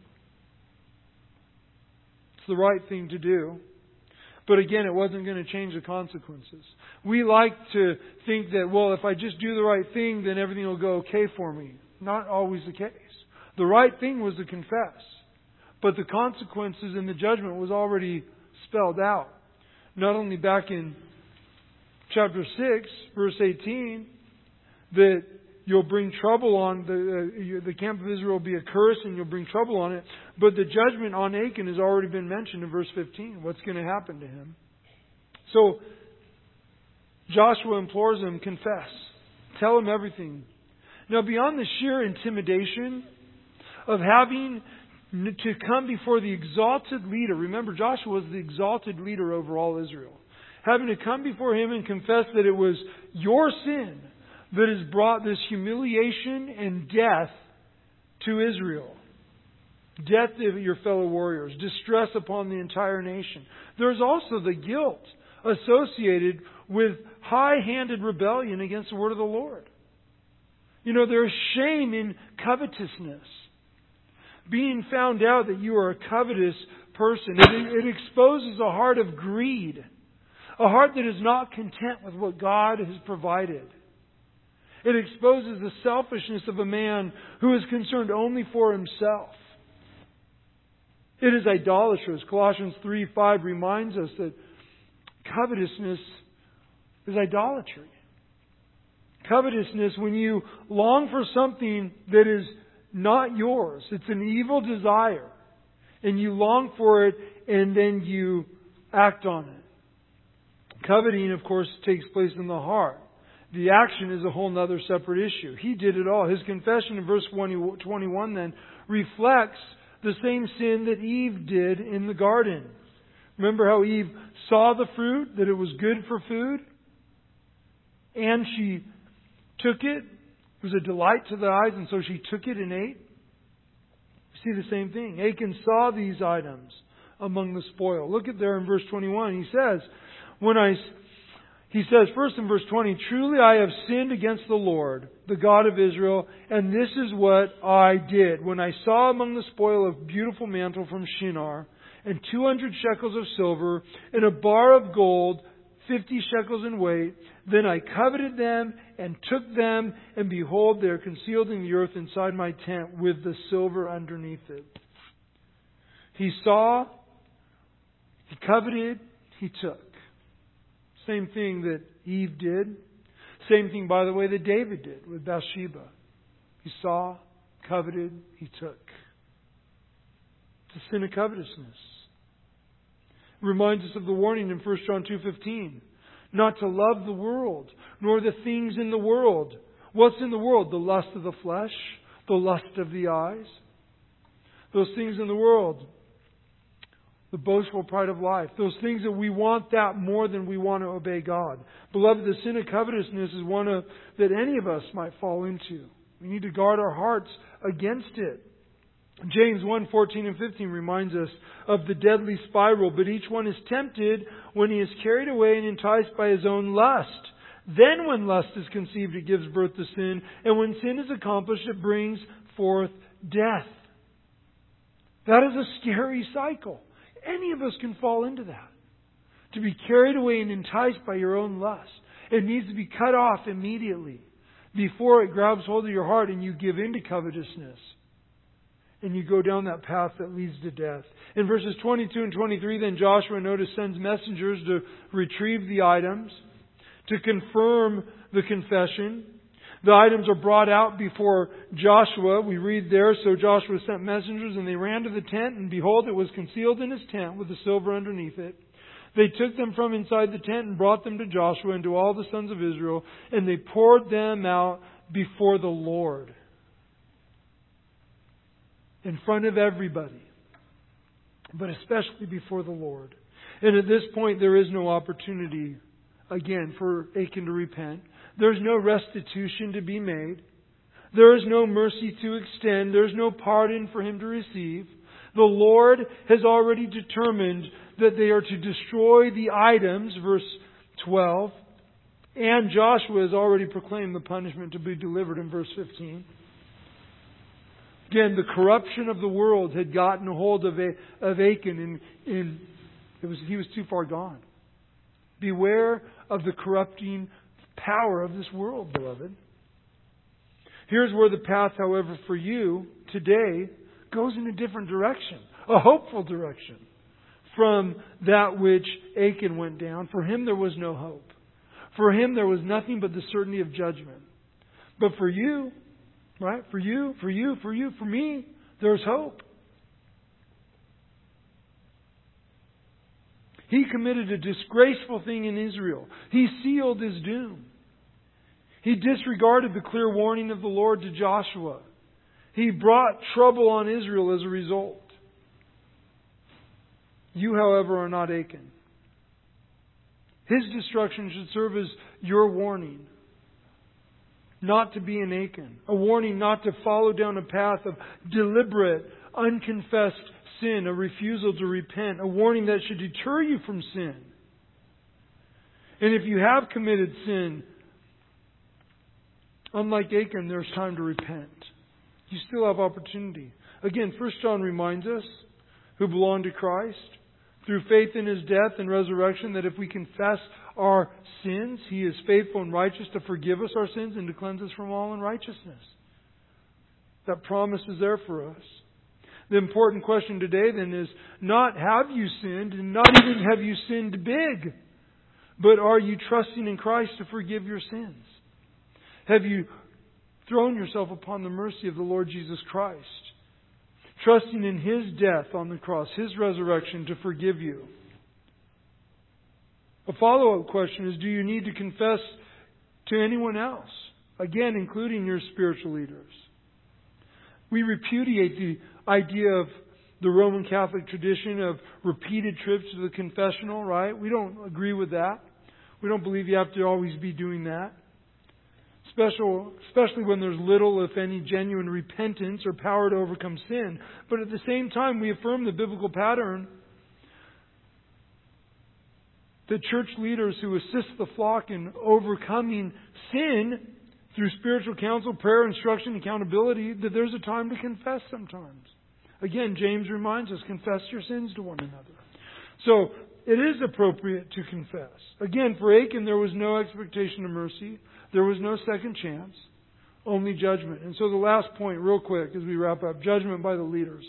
It's the right thing to do. But again, it wasn't going to change the consequences. We like to think that, well, if I just do the right thing, then everything will go okay for me. Not always the case. The right thing was to confess. But the consequences and the judgment was already spelled out. Not only back in chapter 6, verse 18, that you'll bring trouble on the camp of Israel will be a curse and you'll bring trouble on it. But the judgment on Achan has already been mentioned in verse 15. What's going to happen to him? So Joshua implores him, confess. Tell him everything. Now beyond the sheer intimidation of having to come before the exalted leader. Remember, Joshua was the exalted leader over all Israel. Having to come before him and confess that it was your sin that has brought this humiliation and death to Israel. Death to your fellow warriors. Distress upon the entire nation. There's also the guilt associated with high-handed rebellion against the word of the Lord. There's shame in covetousness. Being found out that you are a covetous person, it exposes a heart of greed. A heart that is not content with what God has provided. It exposes the selfishness of a man who is concerned only for himself. It is idolatrous. Colossians 3:5 reminds us that covetousness is idolatry. Covetousness, when you long for something that is not yours, it's an evil desire, and you long for it and then you act on it. Coveting, of course, takes place in the heart. The action is a whole other separate issue. He did it all. His confession in verse 21 then reflects the same sin that Eve did in the garden. Remember how Eve saw the fruit, that it was good for food, and she took it. It was a delight to the eyes, and so she took it and ate. See the same thing. Achan saw these items among the spoil. Look at there in verse 21. He says, first in verse 20, "Truly I have sinned against the Lord, the God of Israel, and this is what I did. When I saw among the spoil a beautiful mantle from Shinar, and 200 shekels of silver, and a bar of gold, 50 shekels in weight, then I coveted them, and took them, and behold, they are concealed in the earth inside my tent, with the silver underneath it." He saw, he coveted, he took. Same thing that Eve did. Same thing, by the way, that David did with Bathsheba. He saw, coveted, he took. It's a sin of covetousness. It reminds us of the warning in 1 John 2:15. Not to love the world, nor the things in the world. What's in the world? The lust of the flesh, the lust of the eyes. Those things in the world. The boastful pride of life. Those things that we want that more than we want to obey God. Beloved, the sin of covetousness is one that any of us might fall into. We need to guard our hearts against it. James 1:14 and 15 reminds us of the deadly spiral. "But each one is tempted when he is carried away and enticed by his own lust. Then when lust is conceived, it gives birth to sin. And when sin is accomplished, it brings forth death." That is a scary cycle. Any of us can fall into that. To be carried away and enticed by your own lust. It needs to be cut off immediately before it grabs hold of your heart and you give in to covetousness. And you go down that path that leads to death. In verses 22 and 23, then Joshua, notice, sends messengers to retrieve the items, to confirm the confession. The items are brought out before Joshua. We read there, "So Joshua sent messengers, and they ran to the tent, and behold, it was concealed in his tent with the silver underneath it. They took them from inside the tent and brought them to Joshua and to all the sons of Israel, and they poured them out before the Lord." In front of everybody, but especially before the Lord. And at this point, there is no opportunity, again, for Achan to repent. There's no restitution to be made. There is no mercy to extend. There's no pardon for him to receive. The Lord has already determined that they are to destroy the items, verse 12. And Joshua has already proclaimed the punishment to be delivered in verse 15. Again, the corruption of the world had gotten a hold of Achan, and he was too far gone. Beware of the corrupting power of this world, beloved. Here's where the path, however, for you today goes in a different direction, a hopeful direction from that which Achan went down. For him, there was no hope. For him, there was nothing but the certainty of judgment. But for you, right? For you, for me, there's hope. He committed a disgraceful thing in Israel. He sealed his doom. He disregarded the clear warning of the Lord to Joshua. He brought trouble on Israel as a result. You, however, are not Achan. His destruction should serve as your warning. not to be an Achan. A warning not to follow down a path of deliberate, unconfessed sin, a refusal to repent. A warning that should deter you from sin. And if you have committed sin, unlike Achan, there's time to repent. You still have opportunity. Again, 1 John reminds us, who belong to Christ, through faith in His death and resurrection, that if we confess our sins, He is faithful and righteous to forgive us our sins and to cleanse us from all unrighteousness. That promise is there for us. The important question today then is not have you sinned, and not even have you sinned big, but are you trusting in Christ to forgive your sins? Have you thrown yourself upon the mercy of the Lord Jesus Christ, trusting in His death on the cross, His resurrection to forgive you? A follow-up question is, do you need to confess to anyone else? Again, including your spiritual leaders. We repudiate the idea of the Roman Catholic tradition of repeated trips to the confessional, right? We don't agree with that. We don't believe you have to always be doing that. Especially when there's little, if any, genuine repentance or power to overcome sin. But at the same time, we affirm the biblical pattern that church leaders who assist the flock in overcoming sin through spiritual counsel, prayer, instruction, accountability, that there's a time to confess sometimes. Again, James reminds us, confess your sins to one another. So, it is appropriate to confess. Again, for Achan, there was no expectation of mercy. There was no second chance. Only judgment. And so the last point, real quick, as we wrap up, judgment by the leaders.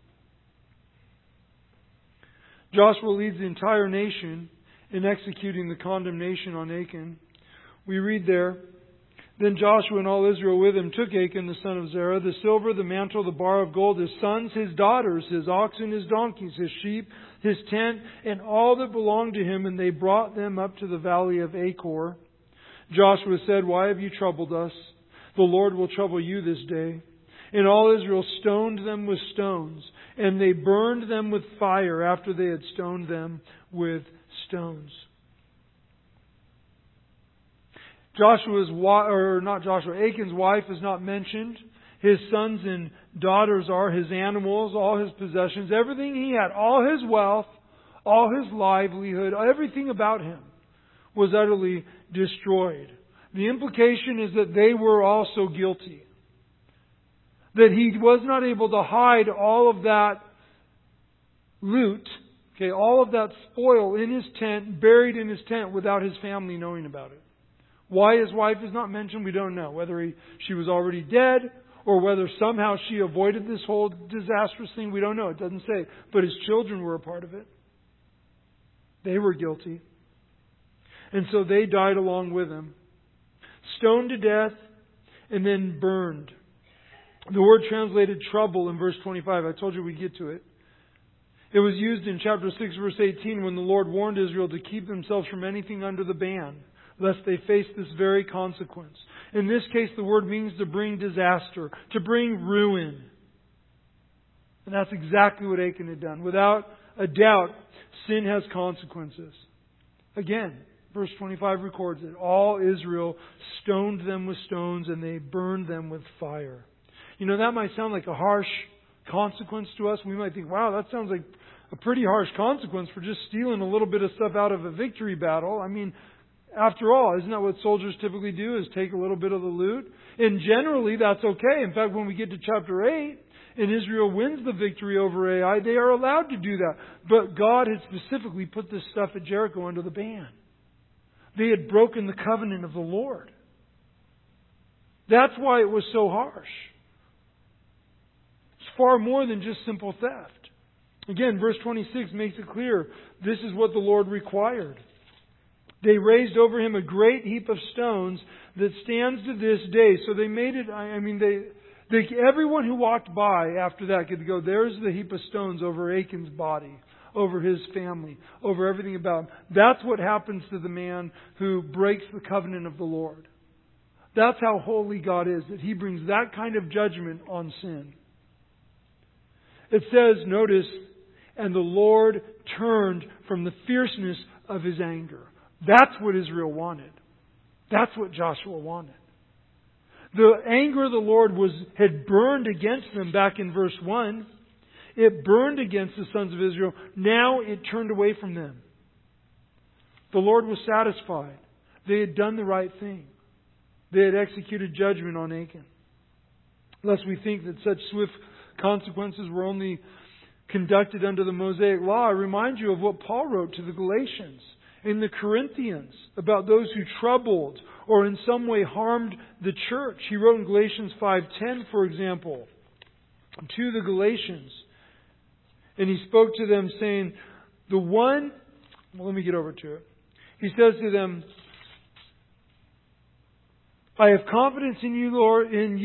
Joshua leads the entire nation in executing the condemnation on Achan. We read there, then Joshua and all Israel with him took Achan the son of Zerah, the silver, the mantle, the bar of gold, his sons, his daughters, his oxen, his donkeys, his sheep, his tent, and all that belonged to him, and they brought them up to the valley of Achor. Joshua said, why have you troubled us? The Lord will trouble you this day. And all Israel stoned them with stones, and they burned them with fire after they had stoned them with stones. Achan's wife is not mentioned. His sons and daughters are, his animals, all his possessions, everything he had, all his wealth, all his livelihood, everything about him was utterly destroyed. The implication is that they were also guilty. That he was not able to hide all of that loot, all of that spoil in his tent, buried in his tent without his family knowing about it. Why his wife is not mentioned, we don't know. Whether she was already dead or whether somehow she avoided this whole disastrous thing, we don't know. It doesn't say. But his children were a part of it. They were guilty. And so they died along with him. Stoned to death and then burned. The word translated trouble in verse 25. I told you we'd get to it. It was used in chapter 6, verse 18, when the Lord warned Israel to keep themselves from anything under the ban, lest they face this very consequence. In this case, the word means to bring disaster, to bring ruin. And that's exactly what Achan had done. Without a doubt, sin has consequences. Again, verse 25 records it. All Israel stoned them with stones and they burned them with fire. You know, that might sound like a harsh consequence to us. We might think, wow, that sounds like a pretty harsh consequence for just stealing a little bit of stuff out of a victory battle. I mean, after all, isn't that what soldiers typically do, is take a little bit of the loot? And generally, that's okay. In fact, when we get to chapter 8, and Israel wins the victory over Ai, they are allowed to do that. But God had specifically put this stuff at Jericho under the ban. They had broken the covenant of the Lord. That's why it was so harsh. It's far more than just simple theft. Again, verse 26 makes it clear this is what the Lord required. They raised over him a great heap of stones that stands to this day. So they made it, everyone who walked by after that could go, there's the heap of stones over Achan's body, over his family, over everything about him. That's what happens to the man who breaks the covenant of the Lord. That's how holy God is, that He brings that kind of judgment on sin. It says, notice, and the Lord turned from the fierceness of His anger. That's what Israel wanted. That's what Joshua wanted. The anger of the Lord had burned against them back in verse 1. It burned against the sons of Israel. Now it turned away from them. The Lord was satisfied. They had done the right thing. They had executed judgment on Achan. Lest we think that such swift consequences were only conducted under the Mosaic law, I remind you of what Paul wrote to the Galatians and the Corinthians about those who troubled or in some way harmed the church. He wrote in Galatians 5:10, for example, to the Galatians. And he spoke to them saying, let me get over to it. He says to them, I have confidence in you, Lord, in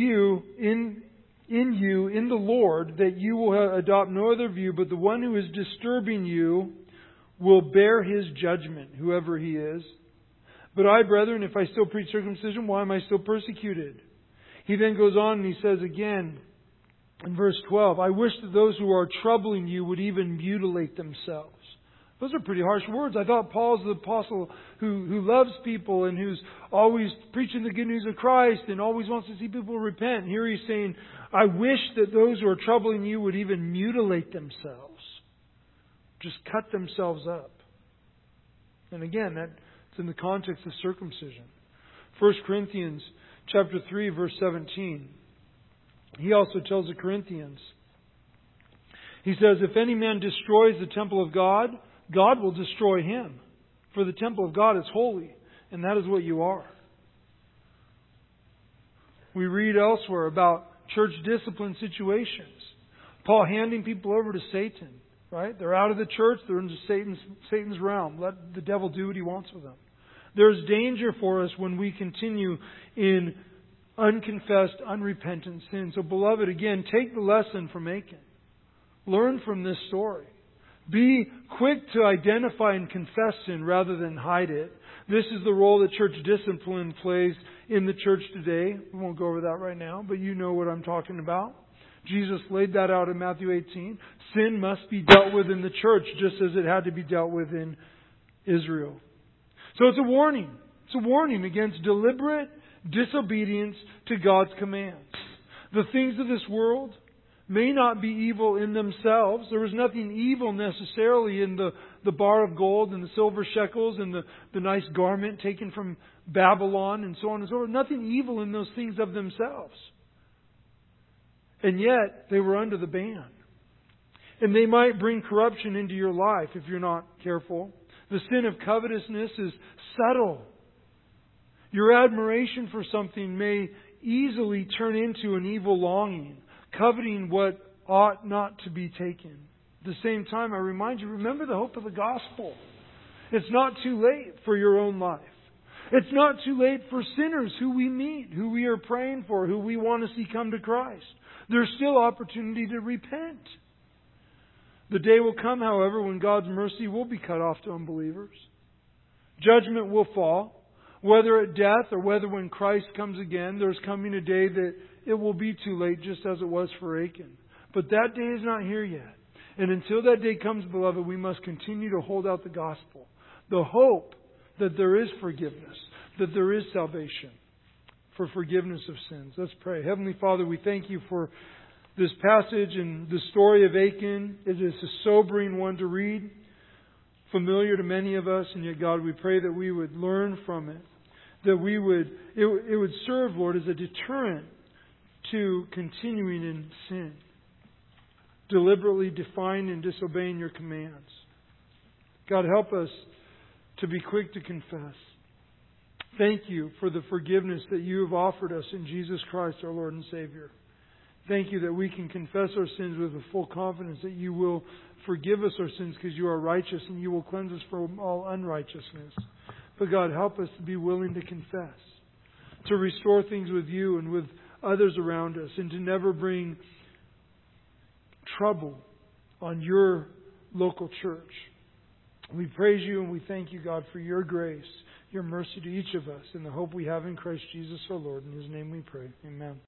the Lord, that you will adopt no other view, but the one who is disturbing you will bear his judgment, whoever he is. But I, brethren, if I still preach circumcision, why am I still persecuted? He then goes on and he says again in verse 12, I wish that those who are troubling you would even mutilate themselves. Those are pretty harsh words. I thought Paul's the apostle who loves people and who's always preaching the good news of Christ and always wants to see people repent. Here he's saying, I wish that those who are troubling you would even mutilate themselves. Just cut themselves up. And again, that's in the context of circumcision. 1 Corinthians chapter 3, verse 17. He also tells the Corinthians, he says, if any man destroys the temple of God, God will destroy him. For the temple of God is holy, and that is what you are. We read elsewhere about church discipline situations. Paul handing people over to Satan. Right? They're out of the church. They're into Satan's realm. Let the devil do what he wants with them. There's danger for us when we continue in unconfessed, unrepentant sin. So, beloved, again, take the lesson from Achan. Learn from this story. Be quick to identify and confess sin rather than hide it. This is the role that church discipline plays in the church today. We won't go over that right now, but you know what I'm talking about. Jesus laid that out in Matthew 18. Sin must be dealt with in the church just as it had to be dealt with in Israel. So it's a warning. It's a warning against deliberate disobedience to God's commands. The things of this world may not be evil in themselves. There was nothing evil necessarily in the bar of gold and the silver shekels and the nice garment taken from Babylon and so on and so forth. Nothing evil in those things of themselves. And yet, they were under the ban. And they might bring corruption into your life if you're not careful. The sin of covetousness is subtle. Your admiration for something may easily turn into an evil longing, coveting what ought not to be taken. At the same time, I remind you, remember the hope of the gospel. It's not too late for your own life. It's not too late for sinners who we meet, who we are praying for, who we want to see come to Christ. There's still opportunity to repent. The day will come, however, when God's mercy will be cut off to unbelievers. Judgment will fall, whether at death or whether when Christ comes again. There's coming a day that it will be too late, just as it was for Achan. But that day is not here yet. And until that day comes, beloved, we must continue to hold out the gospel. The hope that there is forgiveness, that there is salvation for forgiveness of sins. Let's pray. Heavenly Father, we thank you for this passage and the story of Achan. It is a sobering one to read, familiar to many of us, and yet, God, we pray that we would learn from it, that it would serve, Lord, as a deterrent to continuing in sin, deliberately defying and disobeying your commands. God, help us to be quick to confess. Thank you for the forgiveness that you have offered us in Jesus Christ, our Lord and Savior. Thank you that we can confess our sins with a full confidence that you will forgive us our sins because you are righteous and you will cleanse us from all unrighteousness. But God, help us to be willing to confess, to restore things with you and with others around us, and to never bring trouble on your local church. We praise you and we thank you, God, for your grace, your mercy to each of us, and the hope we have in Christ Jesus our Lord. In His name we pray. Amen.